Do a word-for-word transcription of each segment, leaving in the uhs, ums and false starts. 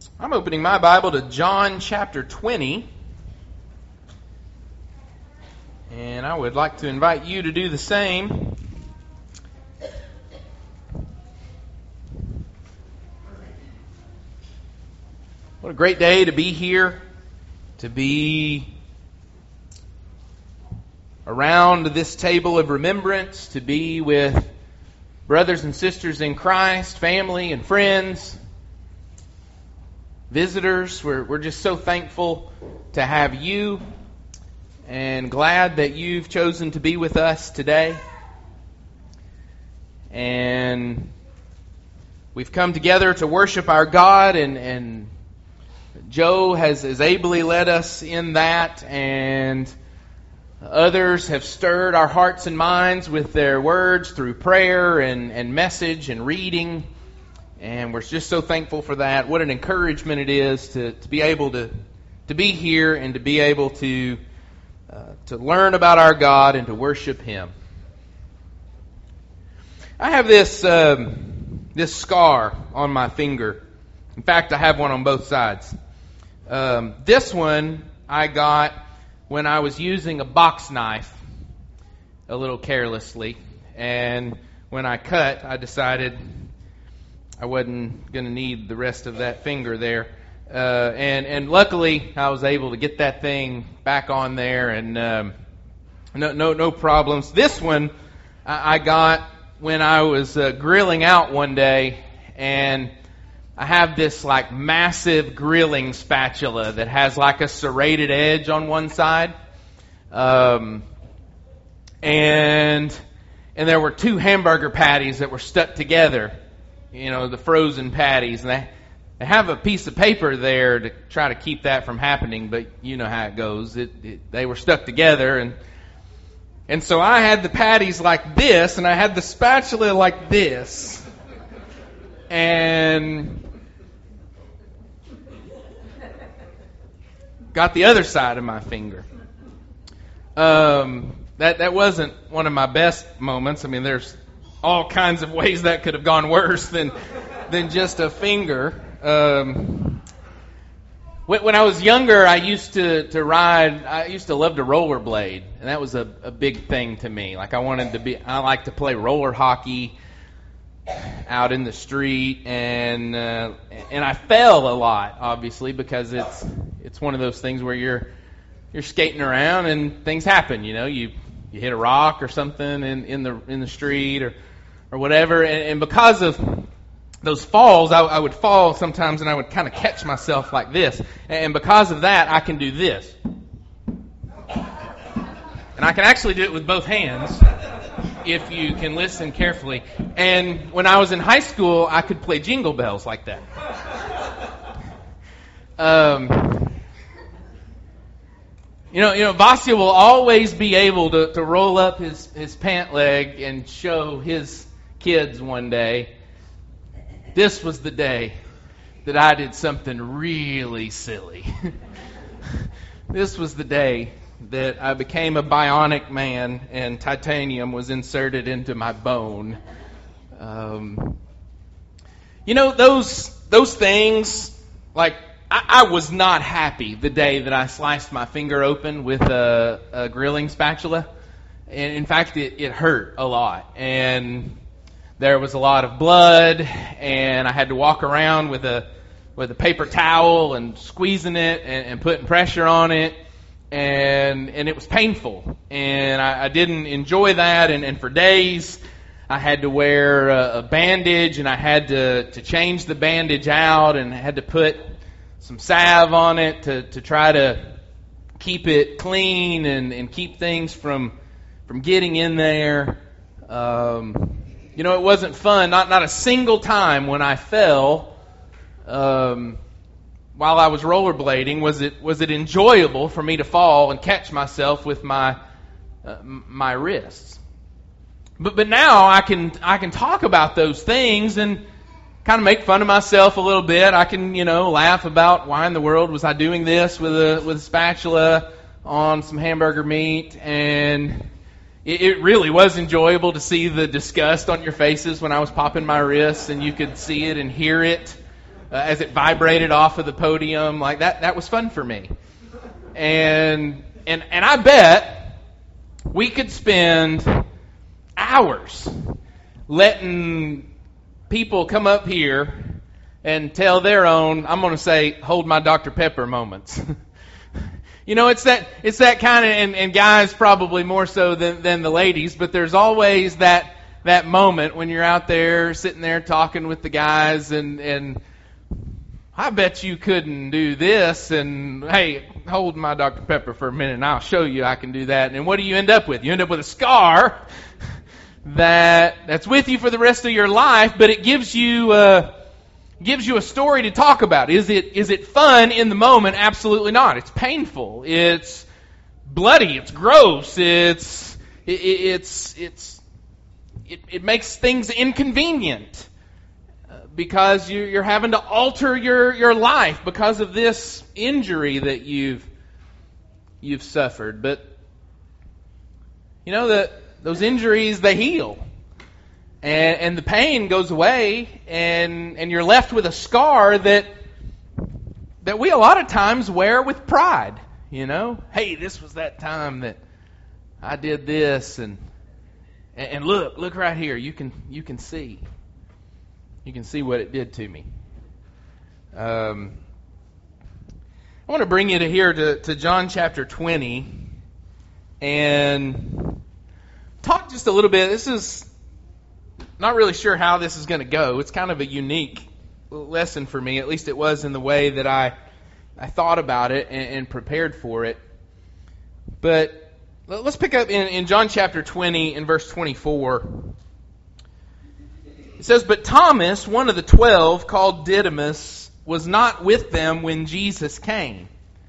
I'm opening my Bible to John chapter twenty, and I would like to invite you to do the same. What a great day to be here, to be around this table of remembrance, to be with brothers and sisters in Christ, family and friends, visitors. We're, we're just so thankful to have you and glad that you've chosen to be with us today. And we've come together to worship our God, and, and Joe has, has ably led us in that, and others have stirred our hearts and minds with their words through prayer and, and message and reading. And we're just so thankful for that. What an encouragement it is to, to be able to, to be here and to be able to uh, to learn about our God and to worship Him. I have this um, this scar on my finger. In fact, I have one on both sides. Um, this one I got when I was using a box knife a little carelessly, and when I cut, I decided I wasn't going to need the rest of that finger there. Uh, and, and luckily, I was able to get that thing back on there, and um, no, no, no problems. This one I, I got when I was uh, grilling out one day, and I have this like massive grilling spatula that has like a serrated edge on one side. Um, and and there were two hamburger patties that were stuck together. You know, the frozen patties, and they, they have a piece of paper there to try to keep that from happening, but you know how it goes. It, it, they were stuck together, and and so I had the patties like this, and I had the spatula like this, and got the other side of my finger. Um, that that wasn't one of my best moments. I mean, there's all kinds of ways that could have gone worse than than just a finger. Um, when, when I was younger, I used to, to ride, I used to love to rollerblade, and that was a, a big thing to me. Like I wanted to be, I like to play roller hockey out in the street, and uh, and I fell a lot, obviously, because it's it's one of those things where you're you're skating around and things happen. You know, you you hit a rock or something in, in the in the street or or whatever, and, and because of those falls, I, I would fall sometimes, and I would kind of catch myself like this, and because of that, I can do this, and I can actually do it with both hands if you can listen carefully. And when I was in high school, I could play Jingle Bells like that. Um, you know, you know, Vasya will always be able to, to roll up his, his pant leg and show his kids one day, this was the day that I did something really silly. This was the day that I became a bionic man and titanium was inserted into my bone. Um, you know, those those things, like, I, I was not happy the day that I sliced my finger open with a, a grilling spatula. And in fact, it, it hurt a lot. And there was a lot of blood, and I had to walk around with a with a paper towel and squeezing it and, and putting pressure on it, and and it was painful, and I, I didn't enjoy that. And, and for days, I had to wear a, a bandage, and I had to, to change the bandage out, and I had to put some salve on it to, to try to keep it clean and, and keep things from from getting in there. Um, You know, it wasn't fun. Not not a single time when I fell um, while I was rollerblading was it was it enjoyable for me to fall and catch myself with my uh, my wrists. But but now I can I can talk about those things and kind of make fun of myself a little bit. I can, you know, laugh about why in the world was I doing this with a with a spatula on some hamburger meat, and it really was enjoyable to see the disgust on your faces when I was popping my wrists, and you could see it and hear it. uh, as it vibrated off of the podium. Like that, that was fun for me. And and and I bet we could spend hours letting people come up here and tell their own, I'm going to say, hold my Doctor Pepper moments. You know, it's that it's that kind of, and, and guys probably more so than, than the ladies, but there's always that that moment when you're out there sitting there talking with the guys, and and I bet you couldn't do this, and hey, hold my Doctor Pepper for a minute, and I'll show you I can do that. And what do you end up with? You end up with a scar that that's with you for the rest of your life, but it gives you uh, gives you a story to talk about. Is it is it fun in the moment? Absolutely not. It's painful. It's bloody. It's gross. It's it, it's it's it, it makes things inconvenient uh, because you, you're having to alter your, your life because of this injury that you've you've suffered. But you know that those injuries, they heal. And, and the pain goes away, and, and you're left with a scar that that we a lot of times wear with pride. You know, hey, this was that time that I did this, and and look, look right here. You can you can see, you can see what it did to me. Um, I want to bring you to here to, to John chapter twenty, and talk just a little bit. This is. Not really sure how this is going to go. It's kind of a unique lesson for me. At least it was in the way that I I thought about it and, and prepared for it. But let's pick up in, in John chapter twenty and verse twenty-four. It says, "But Thomas, one of the twelve, called Didymus, was not with them when Jesus came.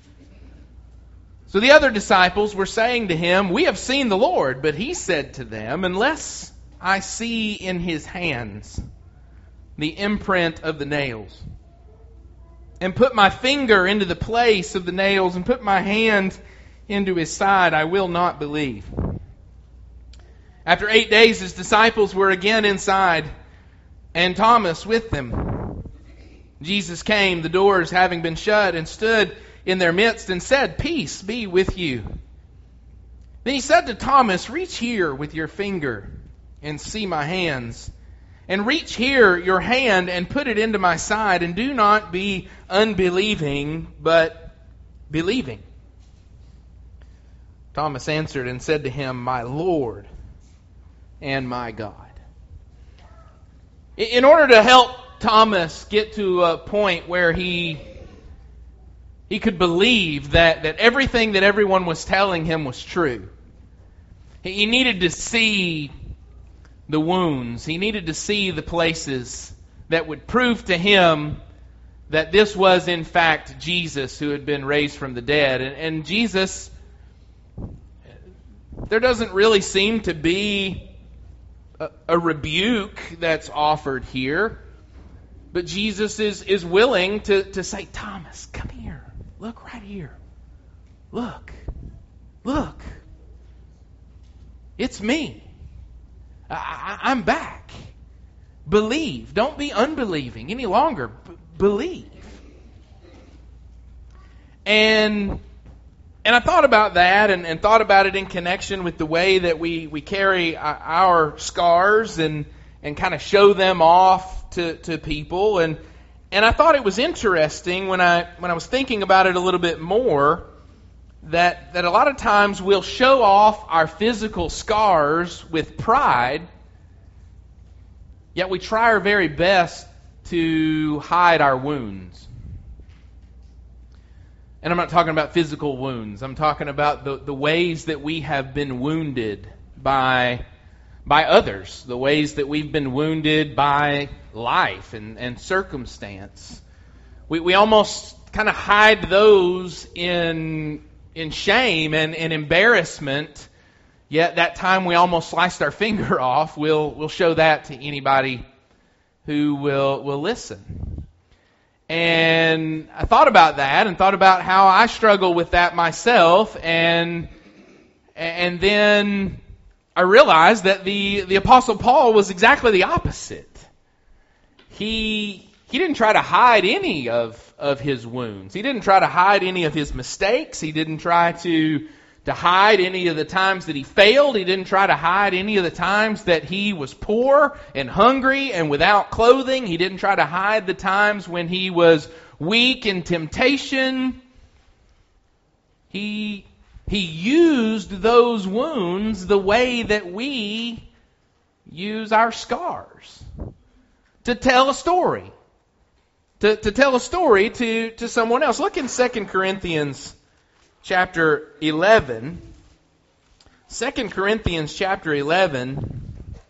So the other disciples were saying to him, 'We have seen the Lord.' But he said to them, 'Unless I see in his hands the imprint of the nails, and put my finger into the place of the nails, and put my hand into his side, I will not believe.' After eight days his disciples were again inside, and Thomas with them. Jesus came, the doors having been shut, and stood in their midst, and said, 'Peace be with you.' Then he said to Thomas, 'Reach here with your finger, and see my hands. And reach here your hand and put it into my side. And do not be unbelieving, but believing.' Thomas answered and said to him, 'My Lord and my God.'" In order to help Thomas get to a point where he he could believe that, that everything that everyone was telling him was true, he needed to see the wounds. He needed to see the places that would prove to him that this was in fact Jesus who had been raised from the dead. And, and Jesus, there doesn't really seem to be a, a rebuke that's offered here. But Jesus is, is willing to, to say, "Thomas, come here. Look right here. Look. Look. It's me. I, I'm back. Believe. Don't be unbelieving any longer. B- believe." And and I thought about that and, and thought about it in connection with the way that we, we carry our scars and, and kind of show them off to, to people. And and I thought it was interesting when I when I was thinking about it a little bit more, that that a lot of times we'll show off our physical scars with pride, yet we try our very best to hide our wounds. And I'm not talking about physical wounds. I'm talking about the, the ways that we have been wounded by, by others, the ways that we've been wounded by life and, and circumstance. We, we almost kind of hide those in in shame and, and embarrassment, yet that time we almost sliced our finger off, we'll we'll show that to anybody who will will listen. And I thought about that and thought about how I struggle with that myself, and and then I realized that the, the Apostle Paul was exactly the opposite. He he didn't try to hide any of, of his wounds. He didn't try to hide any of his mistakes. He didn't try to, to hide any of the times that he failed. He didn't try to hide any of the times that he was poor and hungry and without clothing. He didn't try to hide the times when he was weak in temptation. He, he used those wounds the way that we use our scars to tell a story. To, to tell a story to, to someone else. Look in Second Corinthians chapter eleven. Second Corinthians chapter eleven.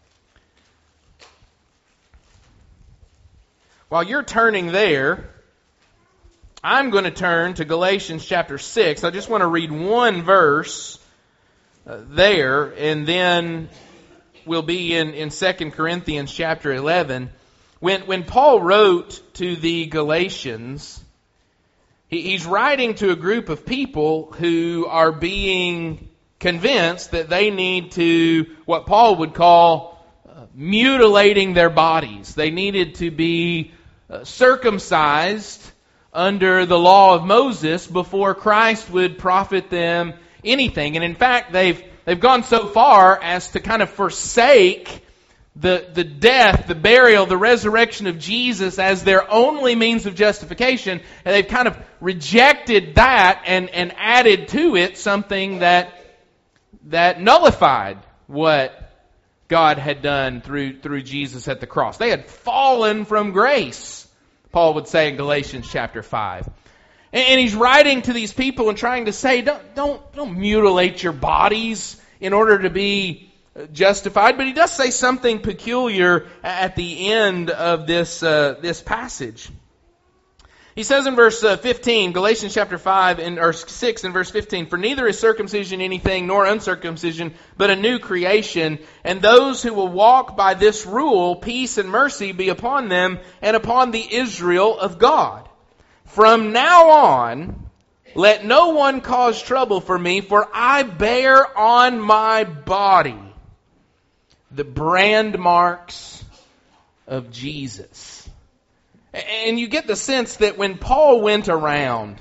While you're turning there, I'm going to turn to Galatians chapter six. I just want to read one verse uh, there, and then we'll be in, in Second Corinthians chapter eleven. When, when Paul wrote to the Galatians, he, he's writing to a group of people who are being convinced that they need to, what Paul would call, uh, mutilating their bodies. They needed to be uh, circumcised under the law of Moses before Christ would profit them anything. And in fact, they've they've gone so far as to kind of forsake the the death, the burial, the resurrection of Jesus as their only means of justification, and they've kind of rejected that and, and added to it something that that nullified what God had done through through Jesus at the cross. They had fallen from grace, Paul would say in Galatians chapter five. And, and he's writing to these people and trying to say, don't don't don't mutilate your bodies in order to be justified, but he does say something peculiar at the end of this uh, this passage. He says in verse uh, fifteen, Galatians chapter five and or six and verse fifteen, "For neither is circumcision anything nor uncircumcision, but a new creation, and those who will walk by this rule, peace and mercy be upon them and upon the Israel of God. From now on, let no one cause trouble for me, for I bear on my body the brand marks of Jesus." And you get the sense that when Paul went around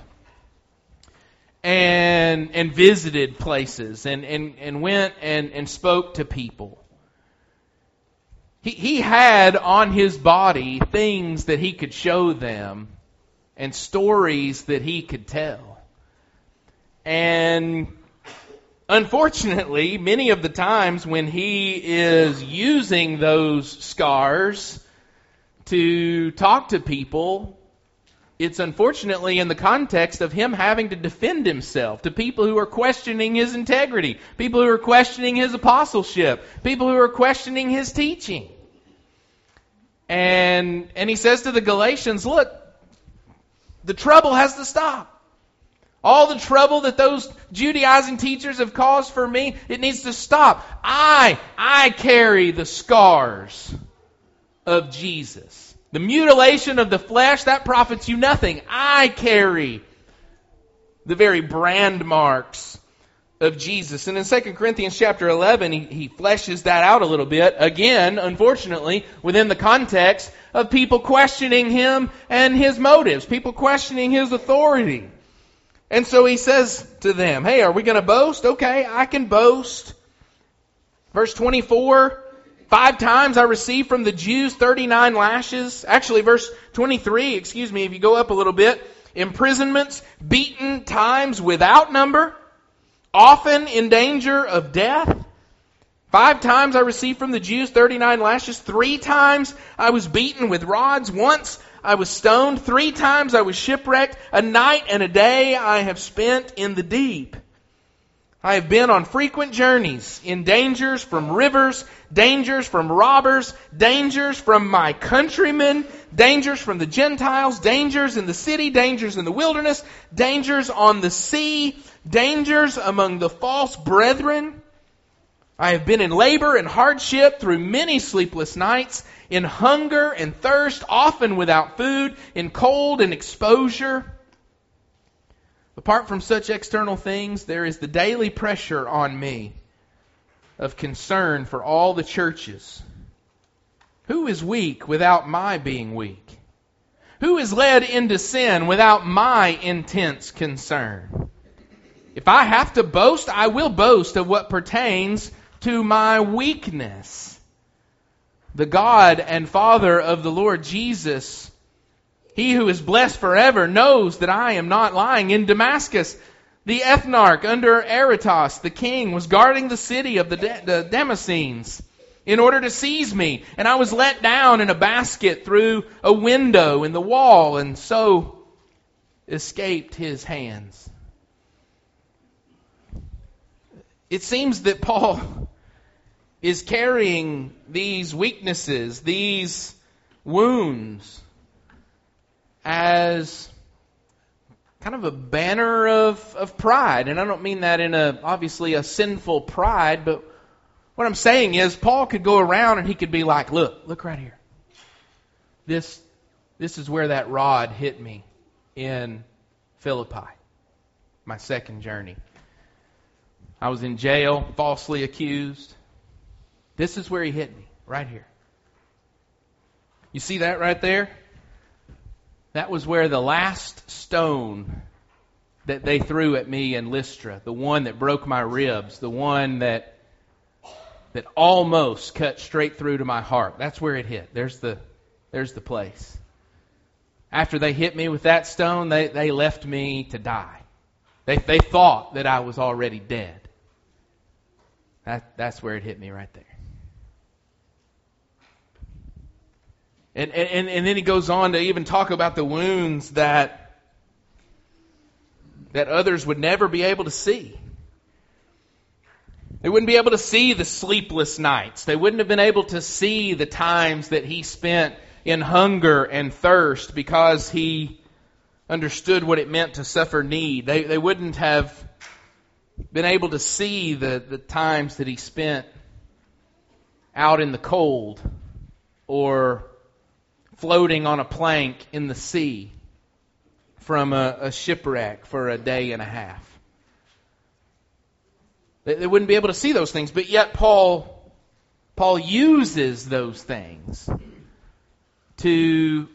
and and visited places and, and, and went and, and spoke to people, he, he had on his body things that he could show them and stories that he could tell. And unfortunately, many of the times when he is using those scars to talk to people, it's unfortunately in the context of him having to defend himself to people who are questioning his integrity, people who are questioning his apostleship, people who are questioning his teaching. And, and he says to the Galatians, look, the trouble has to stop. All the trouble that those Judaizing teachers have caused for me, it needs to stop. I, I carry the scars of Jesus. The mutilation of the flesh, that profits you nothing. I carry the very brand marks of Jesus. And in Second Corinthians chapter eleven, he, he fleshes that out a little bit. Again, unfortunately, within the context of people questioning him and his motives, people questioning his authority. And so he says to them, hey, are we going to boast? Okay, I can boast. Verse twenty-four, five times I received from the Jews thirty-nine lashes. Actually, verse twenty-three, excuse me, if you go up a little bit, imprisonments, beaten times without number, often in danger of death. Five times I received from the Jews thirty-nine lashes. Three times I was beaten with rods. Once I was stoned. Three times I was shipwrecked. A night and a day I have spent in the deep. I have been on frequent journeys, in dangers from rivers, dangers from robbers, dangers from my countrymen, dangers from the Gentiles, dangers in the city, dangers in the wilderness, dangers on the sea, dangers among the false brethren. I have been in labor and hardship through many sleepless nights, in hunger and thirst, often without food, in cold and exposure. Apart from such external things, there is the daily pressure on me of concern for all the churches. Who is weak without my being weak? Who is led into sin without my intense concern? If I have to boast, I will boast of what pertains to my weakness. The God and Father of the Lord Jesus, He who is blessed forever, knows that I am not lying. In Damascus, the ethnarch under Aretas, the king, was guarding the city of the, De- the Damascenes in order to seize me. And I was let down in a basket through a window in the wall, and so escaped his hands. It seems that Paul is carrying these weaknesses, these wounds, as kind of a banner of, of pride. And I don't mean that in a obviously a sinful pride, but what I'm saying is Paul could go around and he could be like, look, look right here. This, this is where that rod hit me in Philippi, my second journey. I was in jail, falsely accused. This is where he hit me, right here. You see that right there? That was where the last stone that they threw at me in Lystra, the one that broke my ribs, the one that that almost cut straight through to my heart. That's where it hit. There's the there's the place. After they hit me with that stone, they, they left me to die. They they thought that I was already dead. That that's where it hit me right there. And, and and then he goes on to even talk about the wounds that that others would never be able to see. They wouldn't be able to see the sleepless nights. They wouldn't have been able to see the times that he spent in hunger and thirst because he understood what it meant to suffer need. They they wouldn't have been able to see the, the times that he spent out in the cold or floating on a plank in the sea from a, a shipwreck for a day and a half. They, they wouldn't be able to see those things, but yet Paul, Paul uses those things to,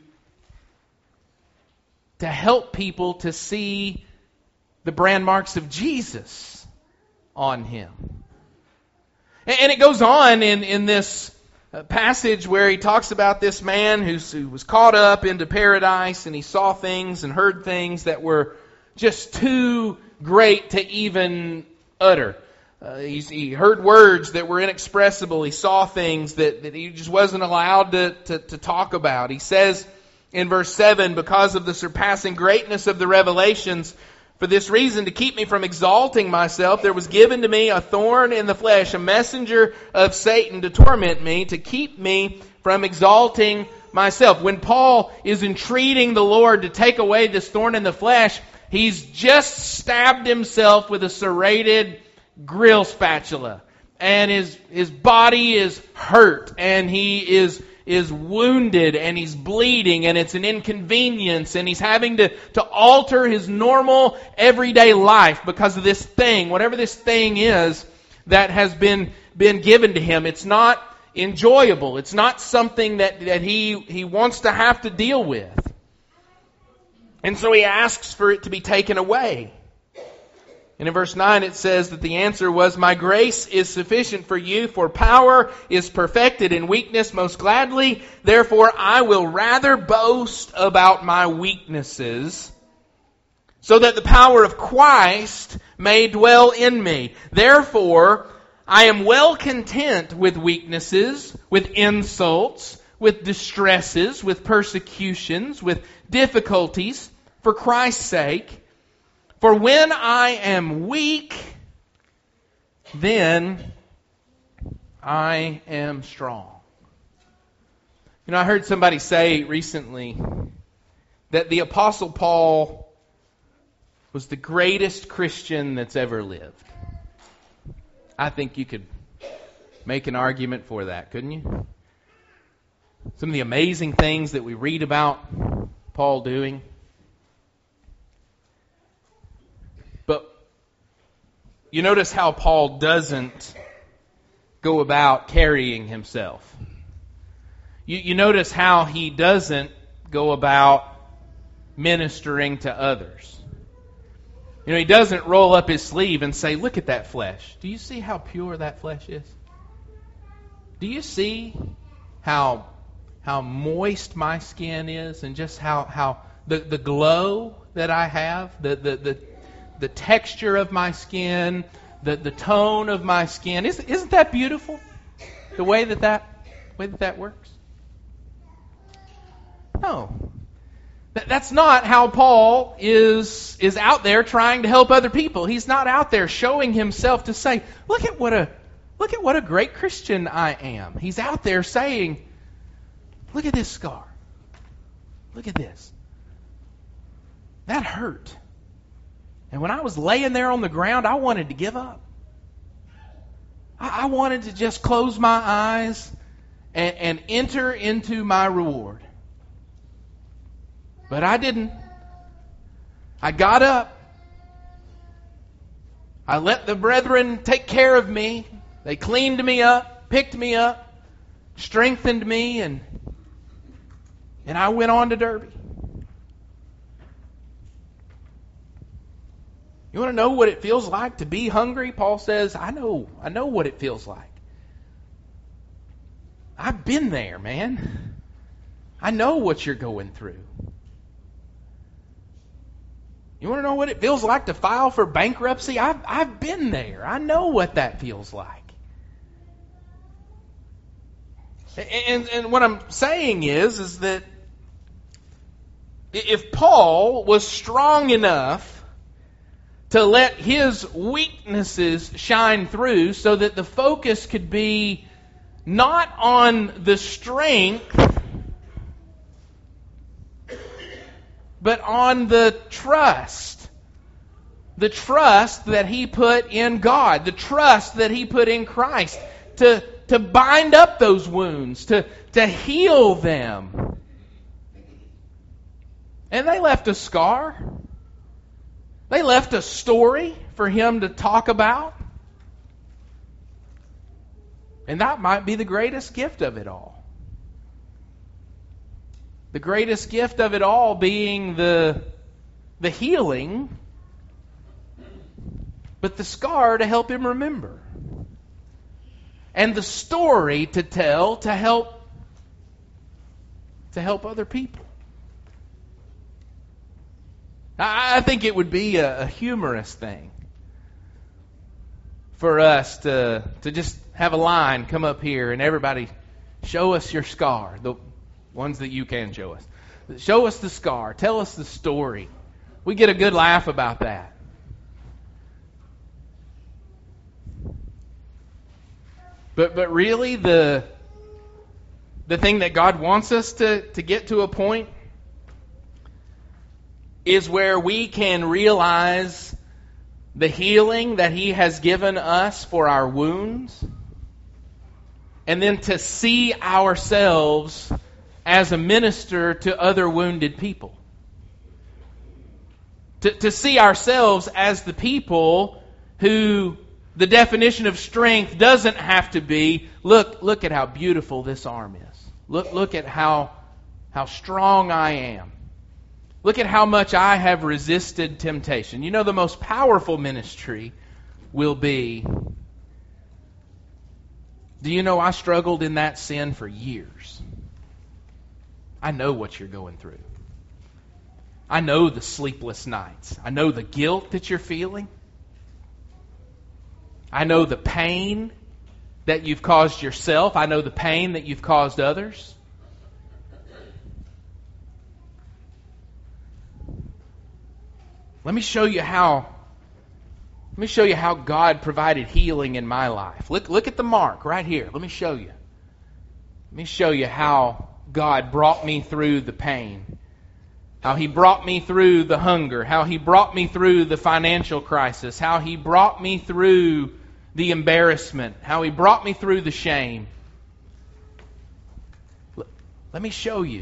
to help people to see the brand marks of Jesus on him. And, and it goes on in, in this passage where he talks about this man who's, who was caught up into paradise, and he saw things and heard things that were just too great to even utter. Uh, he's, he heard words that were inexpressible. He saw things that, that he just wasn't allowed to, to, to talk about. He says in verse seven, because of the surpassing greatness of the revelations, for this reason, to keep me from exalting myself, there was given to me a thorn in the flesh, a messenger of Satan to torment me, to keep me from exalting myself. When Paul is entreating the Lord to take away this thorn in the flesh, he's just stabbed himself with a serrated grill spatula. And his, his body is hurt, and he is is wounded, and he's bleeding, and it's an inconvenience, and he's having to, to alter his normal everyday life because of this thing, whatever this thing is that has been, been given to him. It's not enjoyable. It's not something that, that he, he wants to have to deal with. And so he asks for it to be taken away. And in verse nine it says that the answer was, my grace is sufficient for you, for power is perfected in weakness. Most gladly, therefore, I will rather boast about my weaknesses, so that the power of Christ may dwell in me. Therefore, I am well content with weaknesses, with insults, with distresses, with persecutions, with difficulties, for Christ's sake. For when I am weak, then I am strong. You know, I heard somebody say recently that the Apostle Paul was the greatest Christian that's ever lived. I think you could make an argument for that, couldn't you? Some of the amazing things that we read about Paul doing. But you notice how Paul doesn't go about carrying himself. You, you notice how he doesn't go about ministering to others. You know, he doesn't roll up his sleeve and say, look at that flesh. Do you see how pure that flesh is? Do you see how how moist my skin is and just how, how the, the glow that I have, the, the, the, the texture of my skin, the, the tone of my skin? Isn't, isn't that beautiful? The way that that, way that that works? No. That's not how Paul is is out there trying to help other people. He's not out there showing himself to say, look at what a look at what a great Christian I am. He's out there saying, look at this scar. Look at this. That hurt. And when I was laying there on the ground, I wanted to give up. I, I wanted to just close my eyes and, and enter into my reward. But I didn't. I got up. I let the brethren take care of me. They cleaned me up, picked me up, strengthened me, and, and I went on to Derby. You want to know what it feels like to be hungry? Paul says, I know, I know what it feels like. I've been there, man. I know what you're going through. You want to know what it feels like to file for bankruptcy? I've, I've been there. I know what that feels like. And, and what I'm saying is, is that if Paul was strong enough to let his weaknesses shine through so that the focus could be not on the strength, but on the trust. The trust that he put in God. The trust that he put in Christ. To, to bind up those wounds. To, to heal them. And they left a scar. They left a story for him to talk about. And that might be the greatest gift of it all. The greatest gift of it all being the, the healing, but the scar to help him remember. And the story to tell to help, to help other people. I think it would be a, a humorous thing for us to, to just have a line come up here and everybody show us your scar. The ones that you can show us. Show us the scar. Tell us the story. We get a good laugh about that. But but really the the thing that God wants us to, to get to a point is where we can realize the healing that He has given us for our wounds, and then to see ourselves as a minister to other wounded people. To, to see ourselves as the people who the definition of strength doesn't have to be, look, look at how beautiful this arm is. Look, look at how, how strong I am. Look at how much I have resisted temptation. You know, the most powerful ministry will be, do you know I struggled in that sin for years? I know what you're going through. I know the sleepless nights. I know the guilt that you're feeling. I know the pain that you've caused yourself. I know the pain that you've caused others. Let me show you how let me show you how God provided healing in my life. Look look at the mark right here. Let me show you. Let me show you how God brought me through the pain. How He brought me through the hunger. How He brought me through the financial crisis. How He brought me through the embarrassment. How He brought me through the shame. Let me show you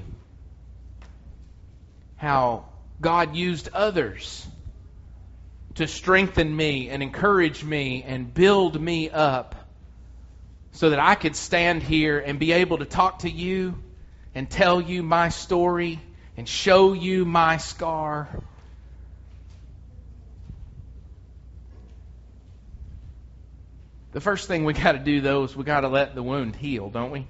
how God used others to strengthen me and encourage me and build me up so that I could stand here and be able to talk to you and tell you my story and show you my scar. The first thing we got to do, though, is we got to let the wound heal, don't we?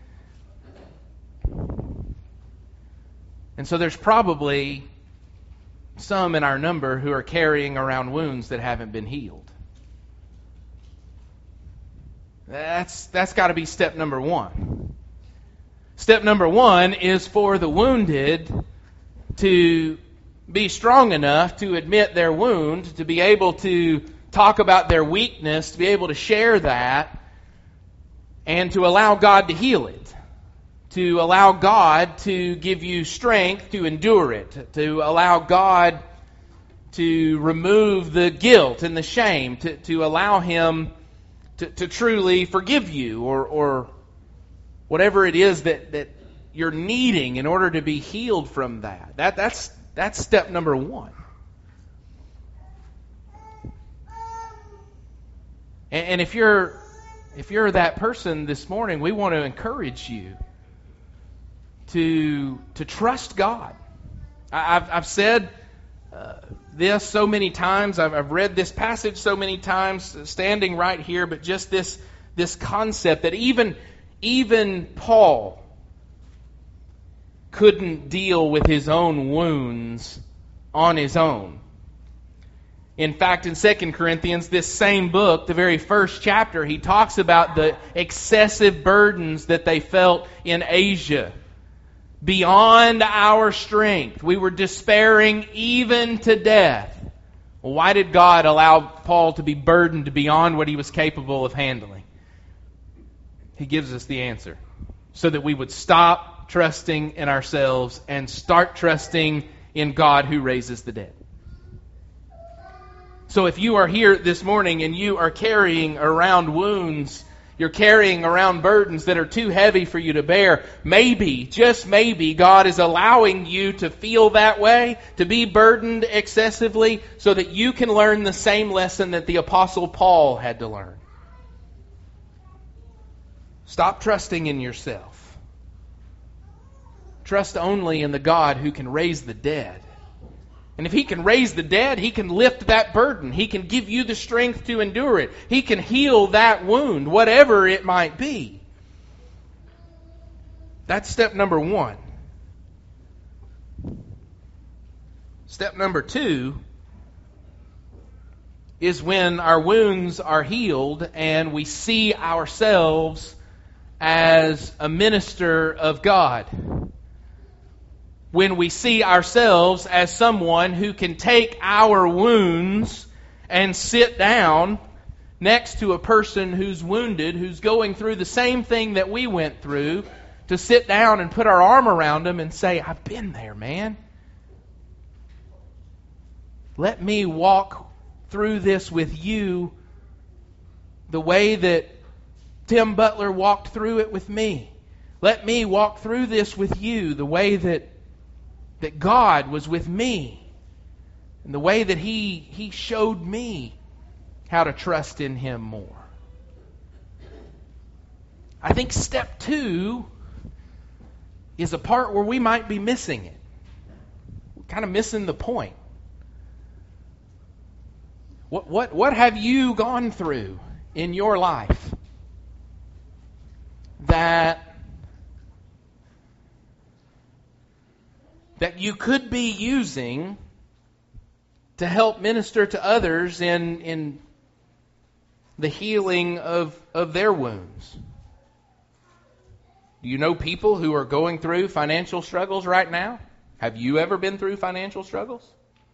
And so there's probably some in our number who are carrying around wounds that haven't been healed. That's that's got to be step number one. Step number one is for the wounded to be strong enough to admit their wound, to be able to talk about their weakness, to be able to share that, and to allow God to heal it. To allow God to give you strength to endure it. To allow God to remove the guilt and the shame. To, to allow Him to, to truly forgive you, or, or whatever it is that, that you're needing in order to be healed from that. That that's that's step number one. And, and if you're if you're that person this morning, we want to encourage you to to trust God. I, I've I've said uh, this so many times. I've, I've read this passage so many times, standing right here. But just this this concept that even even Paul couldn't deal with his own wounds on his own. In fact, in Second Corinthians, this same book, the very first chapter, he talks about the excessive burdens that they felt in Asia. Beyond our strength. We were despairing even to death. Well, why did God allow Paul to be burdened beyond what he was capable of handling? He gives us the answer. So that we would stop trusting in ourselves and start trusting in God who raises the dead. So if you are here this morning and you are carrying around wounds, you're carrying around burdens that are too heavy for you to bear, maybe, just maybe, God is allowing you to feel that way, to be burdened excessively, so that you can learn the same lesson that the Apostle Paul had to learn. Stop trusting in yourself. Trust only in the God who can raise the dead. And if He can raise the dead, He can lift that burden. He can give you the strength to endure it. He can heal that wound, whatever it might be. That's step number one. Step number two is when our wounds are healed and we see ourselves as a minister of God. When we see ourselves as someone who can take our wounds and sit down next to a person who's wounded, who's going through the same thing that we went through, to sit down and put our arm around them and say, I've been there, man. Let me walk through this with you the way that Tim Butler walked through it with me. Let me walk through this with you the way that that God was with me, and the way that He He showed me how to trust in Him more. I think step two is a part where we might be missing it. We're kind of missing the point. What what what have you gone through in your life that that you could be using to help minister to others in, in the healing of, of their wounds? Do you know people who are going through financial struggles right now? Have you ever been through financial struggles?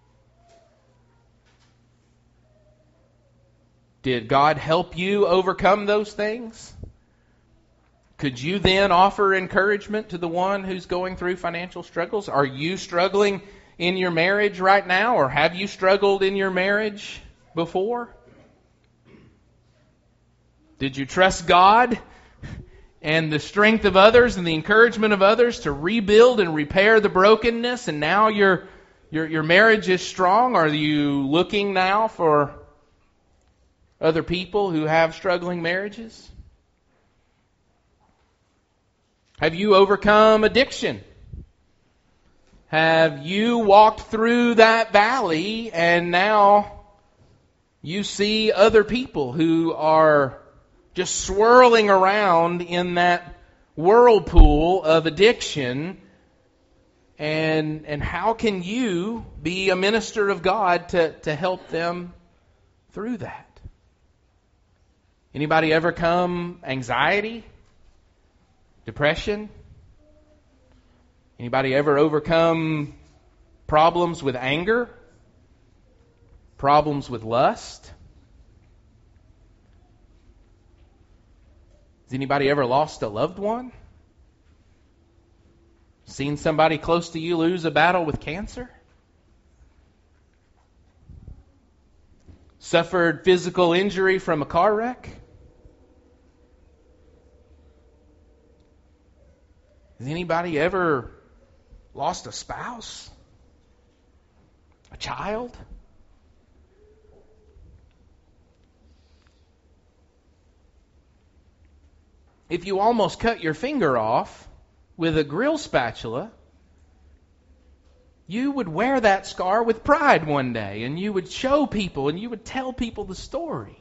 Did God help you overcome those things? Could you then offer encouragement to the one who's going through financial struggles? Are you struggling in your marriage right now, or have you struggled in your marriage before? Did you trust God and the strength of others and the encouragement of others to rebuild and repair the brokenness, and now your your your marriage is strong? Are you looking now for other people who have struggling marriages? Have you overcome addiction? Have you walked through that valley and now you see other people who are just swirling around in that whirlpool of addiction? And and how can you be a minister of God to, to help them through that? Anybody overcome anxiety? Depression? Anybody ever overcome problems with anger? Problems with lust? Has anybody ever lost a loved one? Seen somebody close to you lose a battle with cancer? Suffered physical injury from a car wreck? Has anybody ever lost a spouse? A child? If you almost cut your finger off with a grill spatula, you would wear that scar with pride one day, and you would show people, and you would tell people the story.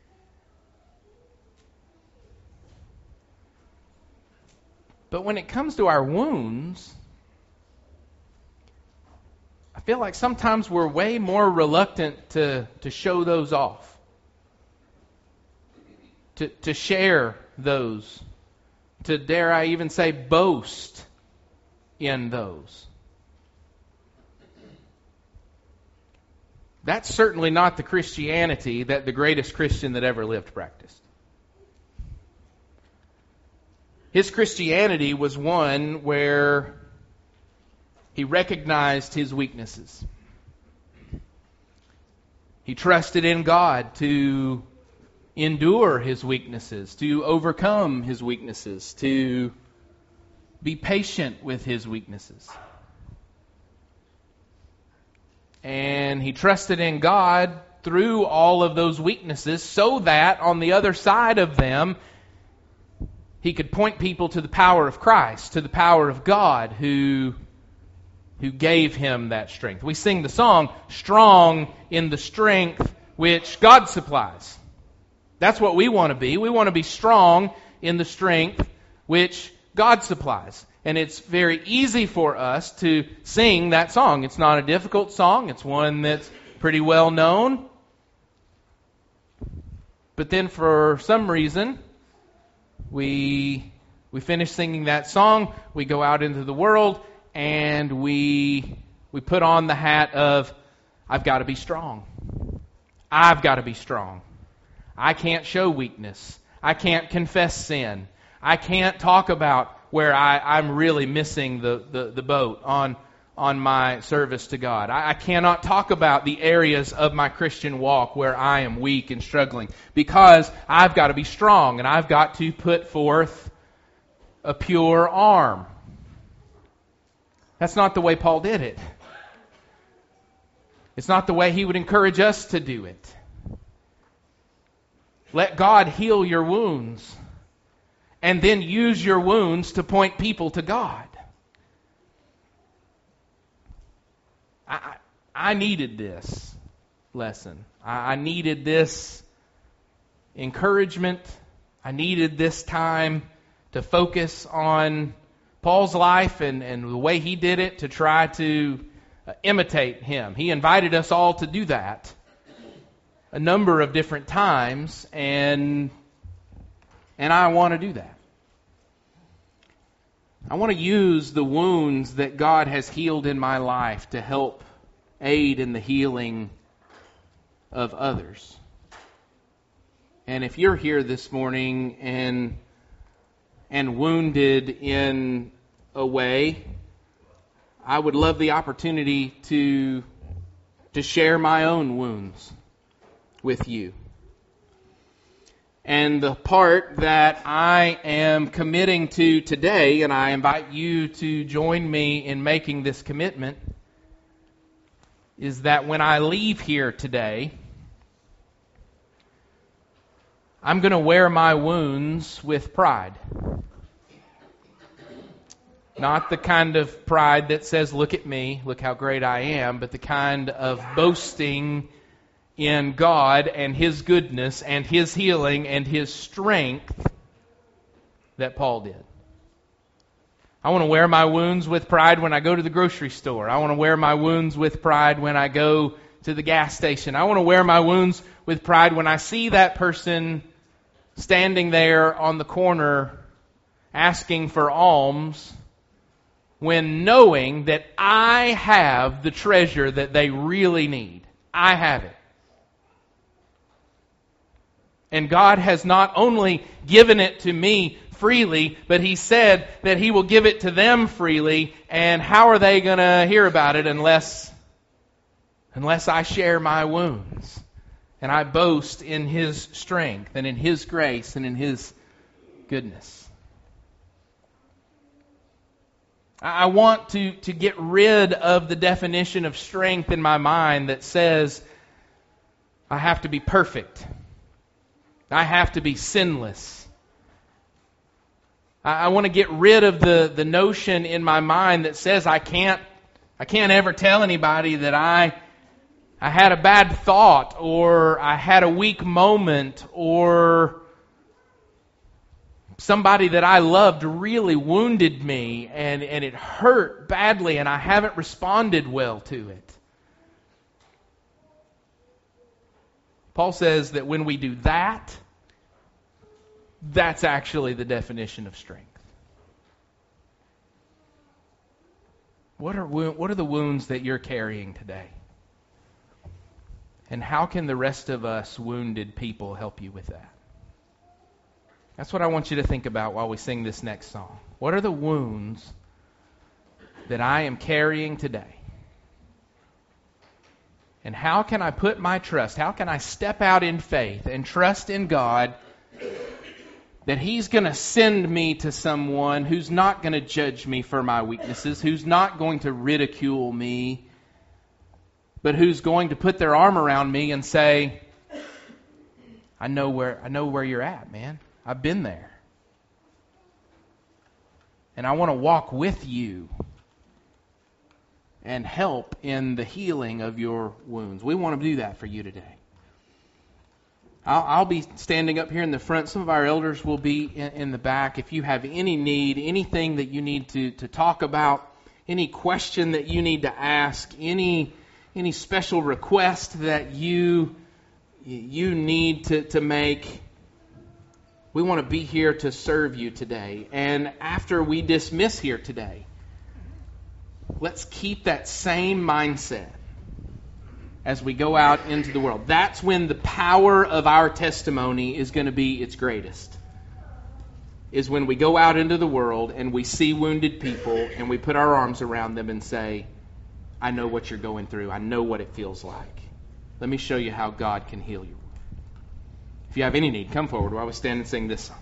But when it comes to our wounds, I feel like sometimes we're way more reluctant to, to show those off, to, to share those, to, dare I even say, boast in those. That's certainly not the Christianity that the greatest Christian that ever lived practiced. His Christianity was one where he recognized his weaknesses. He trusted in God to endure his weaknesses, to overcome his weaknesses, to be patient with his weaknesses. And he trusted in God through all of those weaknesses so that on the other side of them, he could point people to the power of Christ, to the power of God who, who gave him that strength. We sing the song, "Strong in the strength which God supplies." That's what we want to be. We want to be strong in the strength which God supplies. And it's very easy for us to sing that song. It's not a difficult song. It's one that's pretty well known. But then for some reason, we we finish singing that song, we go out into the world, and we we put on the hat of, I've got to be strong. I've got to be strong. I can't show weakness. I can't confess sin. I can't talk about where I, I'm really missing the, the, the boat on, on my service to God. I, I cannot talk about the areas of my Christian walk where I am weak and struggling, because I've got to be strong and I've got to put forth a pure arm. That's not the way Paul did it. It's not the way he would encourage us to do it. Let God heal your wounds, and then use your wounds to point people to God. I, I needed this lesson. I, I needed this encouragement. I needed this time to focus on Paul's life and, and the way he did it, to try to uh, imitate him. He invited us all to do that a number of different times, and and I want to do that. I want to use the wounds that God has healed in my life to help aid in the healing of others. And if you're here this morning and and wounded in a way, I would love the opportunity to to share my own wounds with you. And the part that I am committing to today, and I invite you to join me in making this commitment, is that when I leave here today, I'm going to wear my wounds with pride. Not the kind of pride that says, look at me, look how great I am, but the kind of boasting in God and His goodness and His healing and His strength that Paul did. I want to wear my wounds with pride when I go to the grocery store. I want to wear my wounds with pride when I go to the gas station. I want to wear my wounds with pride when I see that person standing there on the corner asking for alms, when knowing that I have the treasure that they really need. I have it. And God has not only given it to me freely, but He said that He will give it to them freely. And how are they going to hear about it unless, unless I share my wounds? And I boast in His strength and in His grace and in His goodness. I want to, to get rid of the definition of strength in my mind that says I have to be perfect. I have to be sinless. I, I want to get rid of the, the notion in my mind that says I can't I can't ever tell anybody that I I had a bad thought, or I had a weak moment, or somebody that I loved really wounded me and, and it hurt badly and I haven't responded well to it. Paul says that when we do that, that's actually the definition of strength. What are, what are the wounds that you're carrying today? And how can the rest of us wounded people help you with that? That's what I want you to think about while we sing this next song. What are the wounds that I am carrying today? And how can I put my trust, how can I step out in faith and trust in God that He's going to send me to someone who's not going to judge me for my weaknesses, who's not going to ridicule me, but who's going to put their arm around me and say, I know where I know where you're at, man. I've been there. And I want to walk with you and help in the healing of your wounds. We want to do that for you today. I'll, I'll be standing up here in the front. Some of our elders will be in, in the back. If you have any need, anything that you need to, to talk about, any question that you need to ask, any any special request that you you need to, to make, we want to be here to serve you today. And after we dismiss here today, let's keep that same mindset as we go out into the world. That's when the power of our testimony is going to be its greatest. Is when we go out into the world and we see wounded people and we put our arms around them and say, I know what you're going through. I know what it feels like. Let me show you how God can heal you. If you have any need, come forward while we stand and sing this song.